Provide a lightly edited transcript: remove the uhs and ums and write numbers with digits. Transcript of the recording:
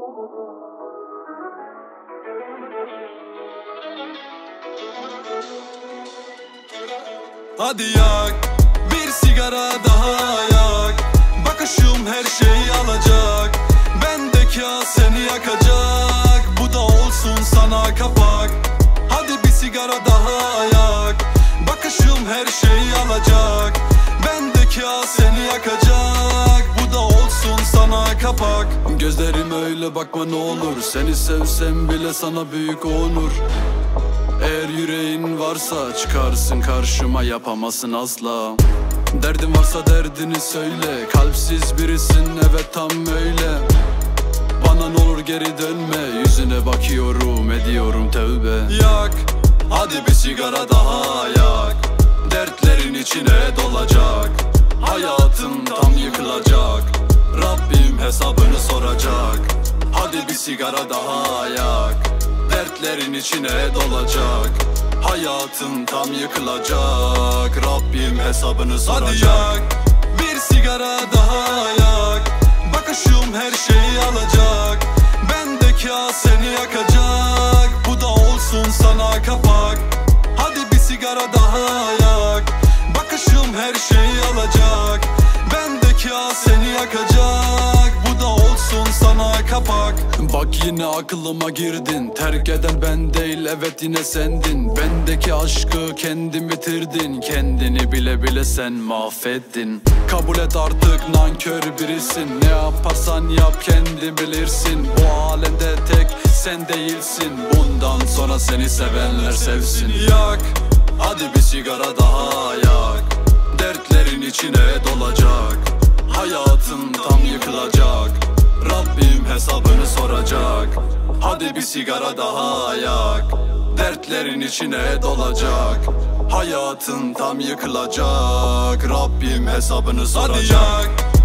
Hadi yak, bir sigara daha yak. Bakışım her şeyi alacak. Bendeki az seni yakacak. Bu da olsun sana kapak. Hadi bir sigara daha yak. Bakışım her şeyi alacak. Bendeki az seni yakacak. Bu da olsun sana kapak. Gözlerim öyle bakma ne olur. Seni sevsem bile sana büyük onur. Eğer yüreğin varsa çıkarsın karşıma, yapamazsın asla. Derdin varsa derdini söyle. Kalpsiz birisin, evet tam öyle. Bana ne olur geri dönme. Yüzüne bakıyorum, ediyorum tövbe. Yak, hadi bir sigara daha yak. Dertlerin içine dolacak. Hayatım tam yıkılacak. Rabbim hesabını soracak. Hadi bir sigara daha yak. Dertlerin içine dolacak. Hayatım tam yıkılacak. Rabbim hesabını soracak. Hadi yak, bir sigara daha yak. Bakışım her şeyi alacak. Bendeki az seni yakacak. Bu da olsun sana kapak. Hadi bir sigara daha yak. Bakışım her şeyi alacak. Bendeki az seni yakacak. Bu da olsun sana kapak. Bak yine aklıma girdin. Terk eden ben değil, evet yine sendin. Bendeki aşkı kendin bitirdin. Kendini bile bile sen mahvettin. Kabul et artık nankör birisin. Ne yaparsan yap kendin bilirsin. Bu alemde tek sen değilsin. Bundan sonra seni sevenler sevsin. Yak, hadi bir sigara daha yak. Dertlerin içine dolacak. Hayatım tam yıkılacak. Rabbim hesabını soracak. Hadi bir sigara daha yak. Dertlerin içine dolacak. Hayatın tam yıkılacak. Rabbim hesabını soracak. Hadi yak.